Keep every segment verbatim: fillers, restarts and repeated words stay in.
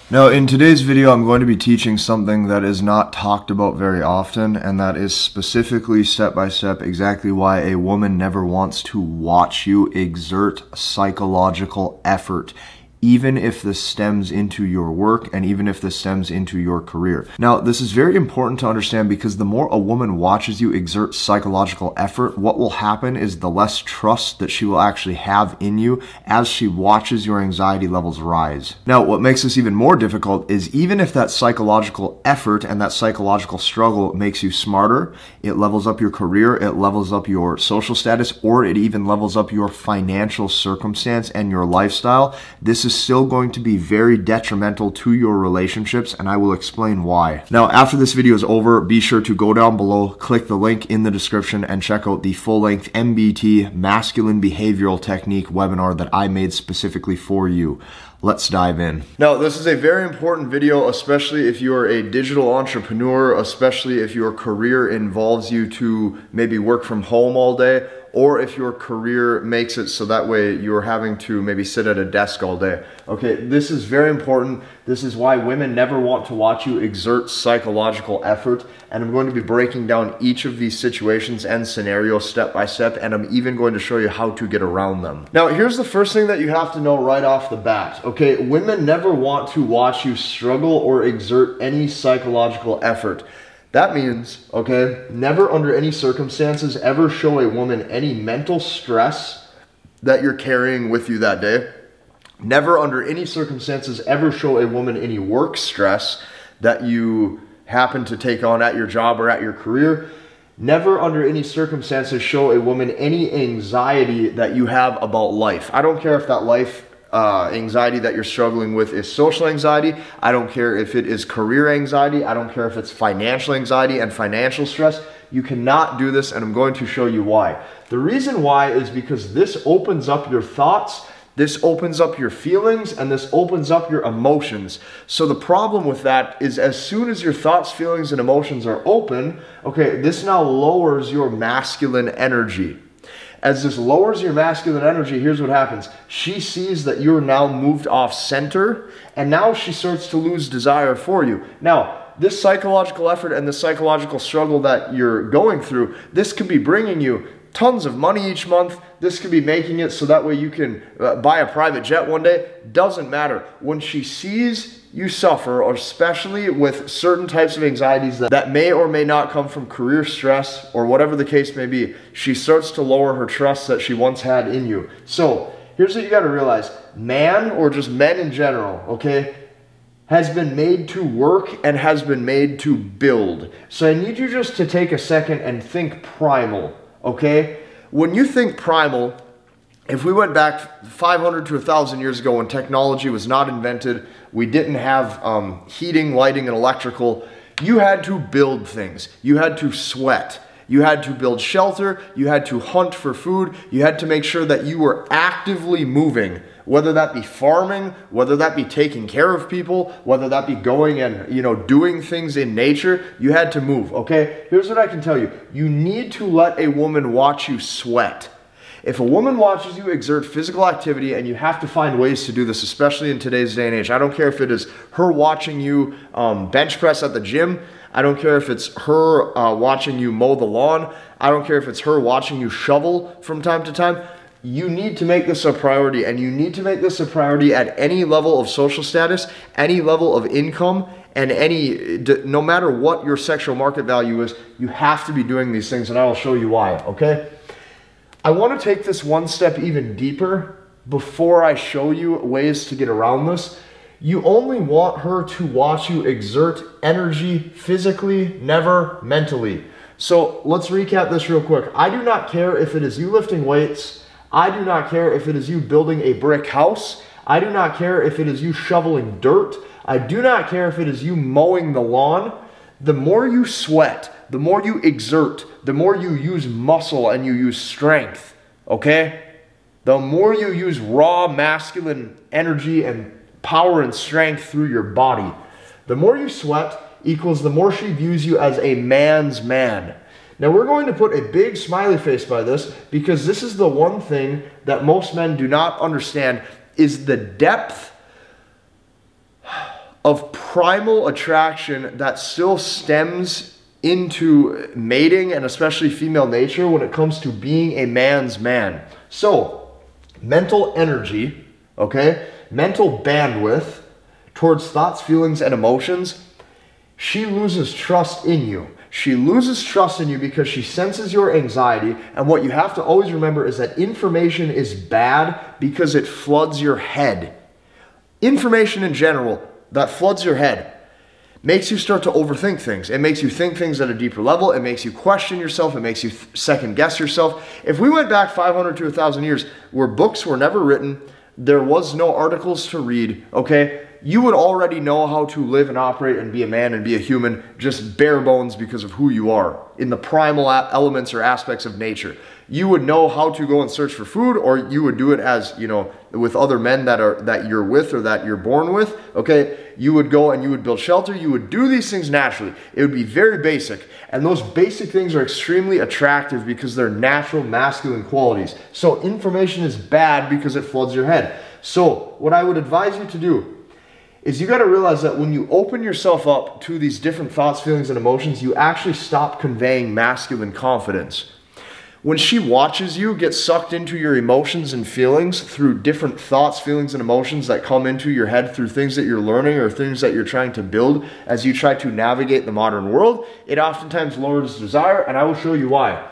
Now, in today's video, I'm going to be teaching something that is not talked about very often, and that is specifically step-by-step exactly why a woman never wants to watch you exert psychological effort, even if this stems into your work and even if this stems into your career. Now, this is very important to understand because the more a woman watches you exert psychological effort, what will happen is the less trust that she will actually have in you as she watches your anxiety levels rise. Now, what makes this even more difficult is even if that psychological effort and that psychological struggle makes you smarter, it levels up your career, it levels up your social status, or it even levels up your financial circumstance and your lifestyle, this is still going to be very detrimental to your relationships, and I will explain why. Now, after this video is over, be sure to go down below, click the link in the description, and check out the full-length M B T Masculine Behavioral Technique webinar that I made specifically for you. Let's dive in. Now, this is a very important video, especially if you are a digital entrepreneur, especially if your career involves you to maybe work from home all day, or if your career makes it so that way you're having to maybe sit at a desk all day. Okay, this is very important. This is why women never want to watch you exert psychological effort, and I'm going to be breaking down each of these situations and scenarios step by step, and I'm even going to show you how to get around them. Now, here's the first thing that you have to know right off the bat. Okay, women never want to watch you struggle or exert any psychological effort. That means, okay, never under any circumstances ever show a woman any mental stress that you're carrying with you that day. Never under any circumstances ever show a woman any work stress that you happen to take on at your job or at your career. Never under any circumstances show a woman any anxiety that you have about life. I don't care if that life Uh, anxiety that you're struggling with is social anxiety. I don't care if it is career anxiety. I don't care if it's financial anxiety and financial stress. You cannot do this, and I'm going to show you why. The reason why is because this opens up your thoughts, this opens up your feelings, and this opens up your emotions. So the problem with that is as soon as your thoughts, feelings, and emotions are open, okay, this now lowers your masculine energy. As this lowers your masculine energy, here's what happens. She sees that you're now moved off center, and now she starts to lose desire for you. Now, this psychological effort and the psychological struggle that you're going through, this could be bringing you tons of money each month. This could be making it so that way you can uh, buy a private jet one day. Doesn't matter. When she sees you suffer, or especially with certain types of anxieties that, that may or may not come from career stress or whatever the case may be, she starts to lower her trust that she once had in you. So here's what you got to realize. Man, or just men in general, okay, has been made to work and has been made to build. So I need you just to take a second and think primal, okay? When you think primal, if we went back five hundred to one thousand years ago when technology was not invented, we didn't have um, heating, lighting, and electrical, you had to build things. You had to sweat. You had to build shelter. You had to hunt for food. You had to make sure that you were actively moving, whether that be farming, whether that be taking care of people, whether that be going and, you know, doing things in nature. You had to move, okay? Here's what I can tell you. You need to let a woman watch you sweat. If a woman watches you exert physical activity, and you have to find ways to do this, especially in today's day and age. I don't care if it is her watching you um, bench press at the gym. I don't care if it's her uh, watching you mow the lawn. I don't care if it's her watching you shovel from time to time. You need to make this a priority, and you need to make this a priority at any level of social status, any level of income, and any, no matter what your sexual market value is, you have to be doing these things, and I will show you why, okay? I want to take this one step even deeper before I show you ways to get around this. You only want her to watch you exert energy physically, never mentally. So let's recap this real quick. I do not care if it is you lifting weights. I do not care if it is you building a brick house. I do not care if it is you shoveling dirt. I do not care if it is you mowing the lawn. The more you sweat, the more you exert, the more you use muscle and you use strength, okay? The more you use raw masculine energy and power and strength through your body, the more you sweat equals the more she views you as a man's man. Now we're going to put a big smiley face by this, because this is the one thing that most men do not understand, is the depth primal attraction that still stems into mating and especially female nature when it comes to being a man's man. So, mental energy, okay, mental bandwidth towards thoughts, feelings, and emotions, she loses trust in you. She loses trust in you because she senses your anxiety, and what you have to always remember is that information is bad because it floods your head. Information in general that floods your head makes you start to overthink things. It makes you think things at a deeper level. It makes you question yourself. It makes you th- second guess yourself. If we went back five hundred to one thousand years where books were never written, there was no articles to read, okay, you would already know how to live and operate and be a man and be a human, just bare bones because of who you are in the primal elements or aspects of nature. You would know how to go and search for food, or you would do it as, you know, with other men that are that you're with or that you're born with, okay? You would go and you would build shelter. You would do these things naturally. It would be very basic. And those basic things are extremely attractive because they're natural masculine qualities. So information is bad because it floods your head. So what I would advise you to do is you got to realize that when you open yourself up to these different thoughts, feelings, and emotions, you actually stop conveying masculine confidence. When she watches you get sucked into your emotions and feelings through different thoughts, feelings, and emotions that come into your head through things that you're learning or things that you're trying to build as you try to navigate the modern world, it oftentimes lowers desire, and I will show you why.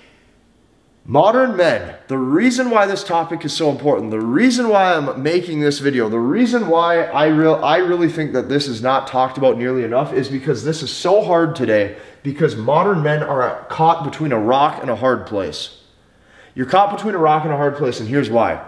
Modern men, the reason why this topic is so important, the reason why I'm making this video, the reason why I, real, I really think that this is not talked about nearly enough is because this is so hard today, because modern men are caught between a rock and a hard place. You're caught between a rock and a hard place, and here's why.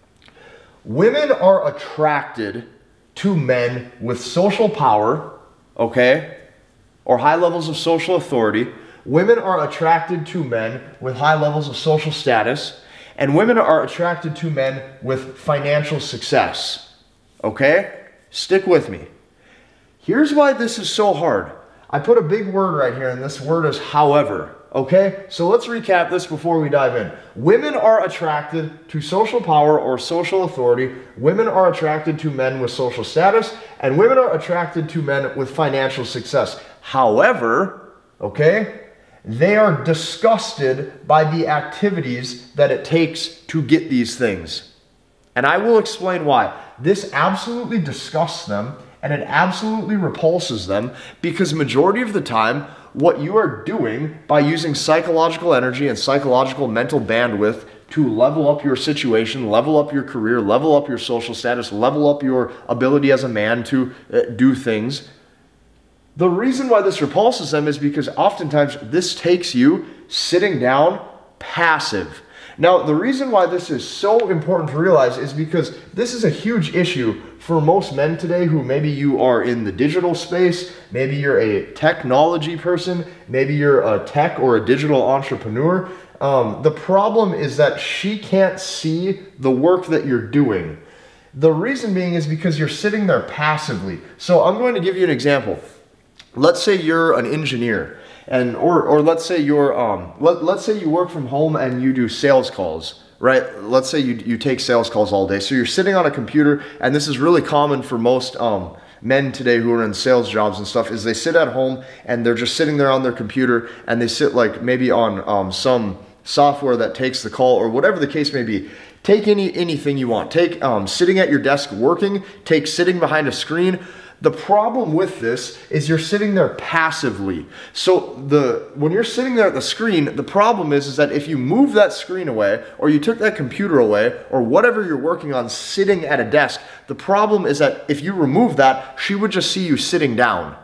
Women are attracted to men with social power, okay, or high levels of social authority. Women are attracted to men with high levels of social status, and women are attracted to men with financial success. Okay? Stick with me. Here's why this is so hard. I put a big word right here, and this word is however. Okay? So let's recap this before we dive in. Women are attracted to social power or social authority. Women are attracted to men with social status, and women are attracted to men with financial success. However, okay, they are disgusted by the activities that it takes to get these things. And I will explain why. This absolutely disgusts them, and it absolutely repulses them, because majority of the time, what you are doing by using psychological energy and psychological mental bandwidth to level up your situation, level up your career, level up your social status, level up your ability as a man to uh, do things. The reason why this repulses them is because oftentimes this takes you sitting down passive. Now, the reason why this is so important to realize is because this is a huge issue for most men today who maybe you are in the digital space, maybe you're a technology person, maybe you're a tech or a digital entrepreneur. Um, the problem is that she can't see the work that you're doing. The reason being is because you're sitting there passively. So I'm going to give you an example. Let's say you're an engineer, and or or let's say you're um let, let's say you work from home and you do sales calls, right? Let's say you you take sales calls all day. So you're sitting on a computer, and this is really common for most um men today who are in sales jobs and stuff, is they sit at home and they're just sitting there on their computer, and they sit like maybe on um some software that takes the call or whatever the case may be. Take any anything you want. Take um sitting at your desk working, take sitting behind a screen. The problem with this is you're sitting there passively. So the when you're sitting there at the screen, the problem is, is that if you move that screen away, or you took that computer away, or whatever you're working on sitting at a desk, the problem is that if you remove that, she would just see you sitting down.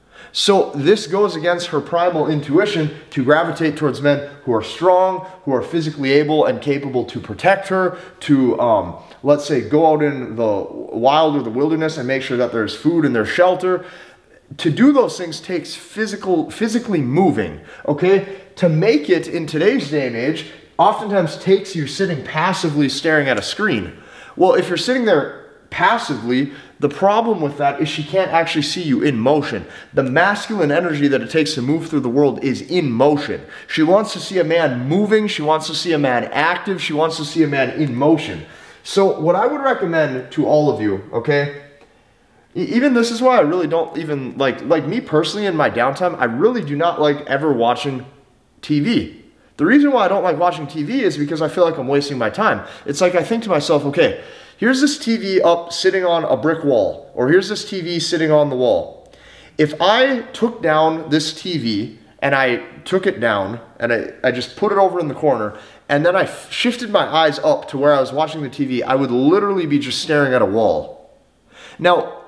So this goes against her primal intuition to gravitate towards men who are strong, who are physically able and capable to protect her, to, um, let's say, go out in the wild or the wilderness and make sure that there's food and there's shelter. To do those things takes physical, physically moving, okay? To make it in today's day and age, oftentimes takes you sitting passively staring at a screen. Well, if you're sitting there passively, the problem with that is she can't actually see you in motion. The masculine energy that it takes to move through the world is in motion. She wants to see a man moving. She wants to see a man active. She wants to see a man in motion. So what I would recommend to all of you, okay, Even this is why I really don't even like, like me personally in my downtime, I really do not like ever watching T V. The reason why I don't like watching T V is because I feel like I'm wasting my time. It's like I think to myself, okay, here's this T V up sitting on a brick wall, or here's this T V sitting on the wall. If I took down this T V and I took it down and I, I just put it over in the corner and then I f- shifted my eyes up to where I was watching the T V, I would literally be just staring at a wall. Now,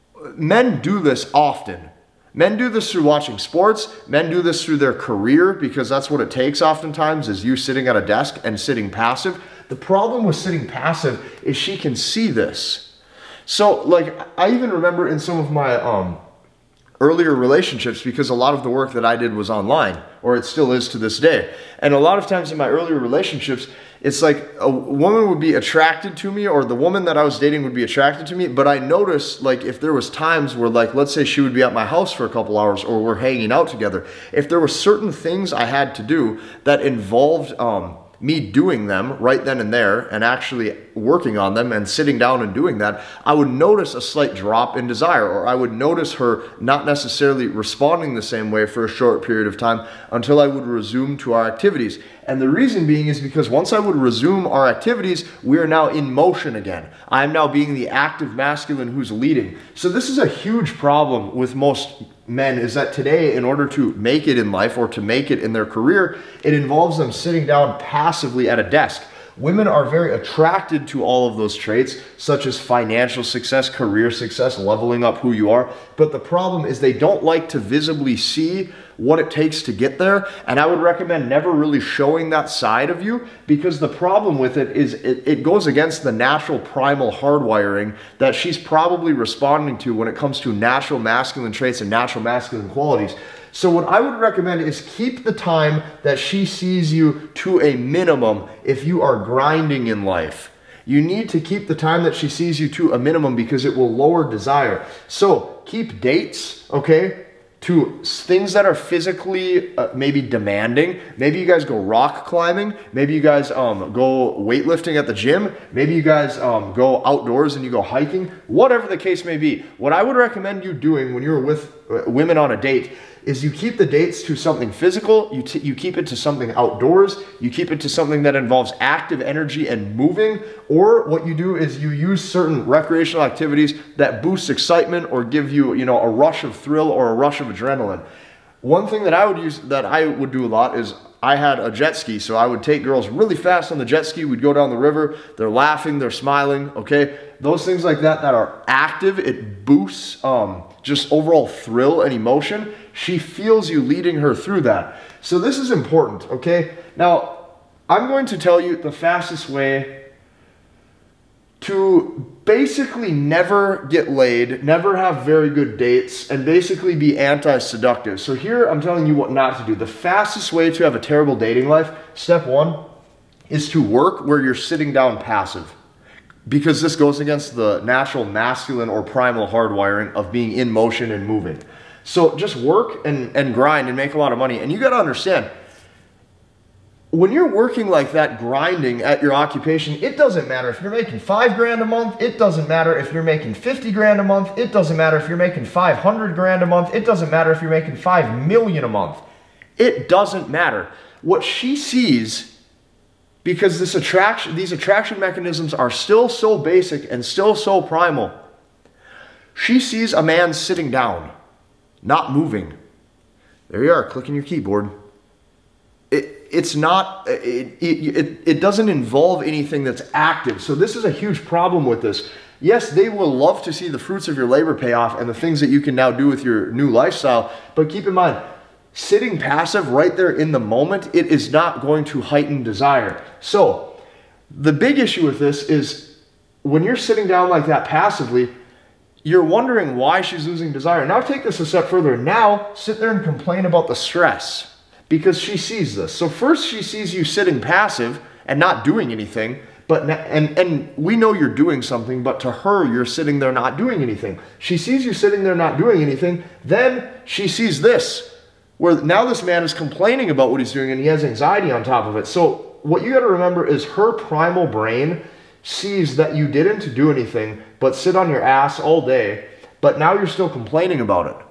men do this often. Men do this through watching sports. Men do this through their career because that's what it takes oftentimes is you sitting at a desk and sitting passive. The problem with sitting passive is she can see this. So like I even remember in some of my um, earlier relationships, because a lot of the work that I did was online, or it still is to this day. And a lot of times in my earlier relationships, it's like a woman would be attracted to me, or the woman that I was dating would be attracted to me. But I noticed, like, if there was times where, like, let's say she would be at my house for a couple hours, or we're hanging out together. If there were certain things I had to do that involved um, me doing them right then and there, and actually working on them and sitting down and doing that, I would notice a slight drop in desire, or I would notice her not necessarily responding the same way for a short period of time until I would resume to our activities. And the reason being is because once I would resume our activities, we are now in motion again. I am now being the active masculine who's leading. So this is a huge problem with most men, is that today, in order to make it in life or to make it in their career, it involves them sitting down passively at a desk. Women are very attracted to all of those traits, such as financial success, career success, leveling up who you are. But the problem is they don't like to visibly see what it takes to get there. And I would recommend never really showing that side of you, because the problem with it is it, it goes against the natural primal hardwiring that she's probably responding to when it comes to natural masculine traits and natural masculine qualities. So what I would recommend is keep the time that she sees you to a minimum if you are grinding in life. You need to keep the time that she sees you to a minimum because it will lower desire. So keep dates, okay, to things that are physically uh, maybe demanding. Maybe you guys go rock climbing. Maybe you guys um, go weightlifting at the gym. Maybe you guys um, go outdoors and you go hiking. Whatever the case may be. What I would recommend you doing when you're with uh, women on a date is you keep the dates to something physical, you, t- you keep it to something outdoors, you keep it to something that involves active energy and moving, or what you do is you use certain recreational activities that boost excitement or give you, you know, a rush of thrill or a rush of adrenaline. One thing that I would use, that I would do a lot is I had a jet ski, so I would take girls really fast on the jet ski. We'd go down the river, they're laughing, they're smiling, okay? Those things like that that are active, it boosts um, just overall thrill and emotion. She feels you leading her through that. So this is important, okay? Now, I'm going to tell you the fastest way to basically never get laid, never have very good dates, and basically be anti-seductive. So here I'm telling you what not to do. The fastest way to have a terrible dating life, step one, is to work where you're sitting down passive. Because this goes against the natural masculine or primal hardwiring of being in motion and moving. So just work and, and grind and make a lot of money. And you got to understand, when you're working like that, grinding at your occupation, it doesn't matter if you're making five grand a month. It doesn't matter if you're making fifty grand a month. It doesn't matter if you're making five hundred grand a month. It doesn't matter if you're making five million a month. It doesn't matter. What she sees, because this attraction, these attraction mechanisms are still so basic and still so primal, she sees a man sitting down, not moving. There you are, clicking your keyboard. It, it's not, it, it, it, it doesn't involve anything that's active. So this is a huge problem with this. Yes, they will love to see the fruits of your labor pay off and the things that you can now do with your new lifestyle. But keep in mind, sitting passive right there in the moment, it is not going to heighten desire. So the big issue with this is when you're sitting down like that passively, you're wondering why she's losing desire. Now take this a step further. Now sit there and complain about the stress because she sees this. So first she sees you sitting passive and not doing anything, but and and we know you're doing something, but to her you're sitting there not doing anything. She sees you sitting there not doing anything. Then she sees this, where now this man is complaining about what he's doing and he has anxiety on top of it. So what you got to remember is her primal brain sees that you didn't do anything but sit on your ass all day, but now you're still complaining about it.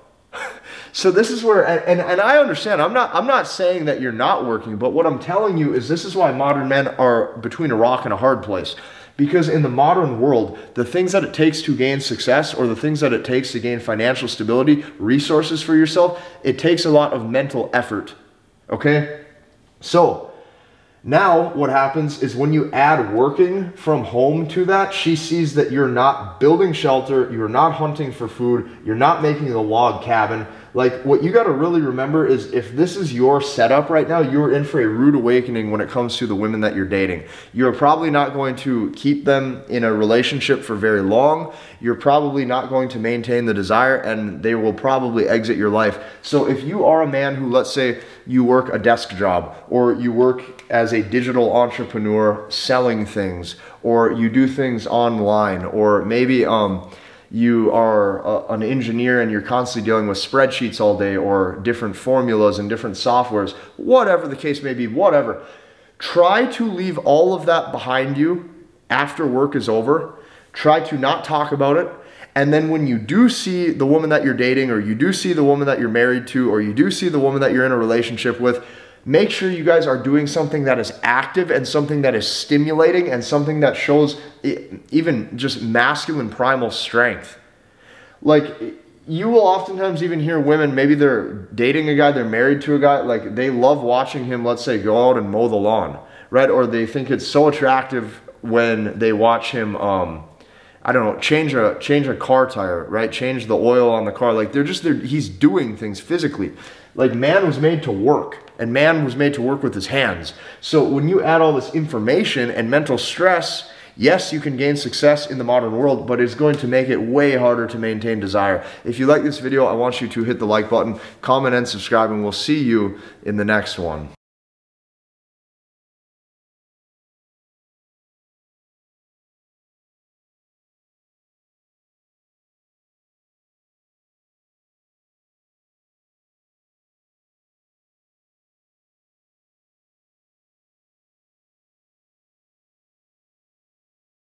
So this is where, and, and I understand, I'm not, I'm not saying that you're not working, but what I'm telling you is this is why modern men are between a rock and a hard place. Because in the modern world, the things that it takes to gain success, or the things that it takes to gain financial stability, resources for yourself, it takes a lot of mental effort, okay? So now what happens is when you add working from home to that, she sees that you're not building shelter, you're not hunting for food, you're not making a log cabin. Like, what you got to really remember is if this is your setup right now, you're in for a rude awakening when it comes to the women that you're dating. You're probably not going to keep them in a relationship for very long. You're probably not going to maintain the desire, and they will probably exit your life. So if you are a man who, let's say, you work a desk job, or you work as a digital entrepreneur selling things, or you do things online, or maybe um you are a, an engineer and you're constantly dealing with spreadsheets all day, or different formulas and different softwares, whatever the case may be, whatever. Try to leave all of that behind you after work is over. Try to not talk about it. And then when you do see the woman that you're dating, or you do see the woman that you're married to, or you do see the woman that you're in a relationship with, make sure you guys are doing something that is active and something that is stimulating and something that shows even just masculine primal strength. Like, you will oftentimes even hear women, maybe they're dating a guy, they're married to a guy, like they love watching him, let's say, go out and mow the lawn, right? Or they think it's so attractive when they watch him, um, I don't know, change a change a car tire, right? Change the oil on the car. Like, they're just, they're, he's doing things physically. Like, man was made to work, and man was made to work with his hands. So when you add all this information and mental stress, yes, you can gain success in the modern world, but it's going to make it way harder to maintain desire. If you like this video, I want you to hit the like button, comment, and subscribe, and we'll see you in the next one.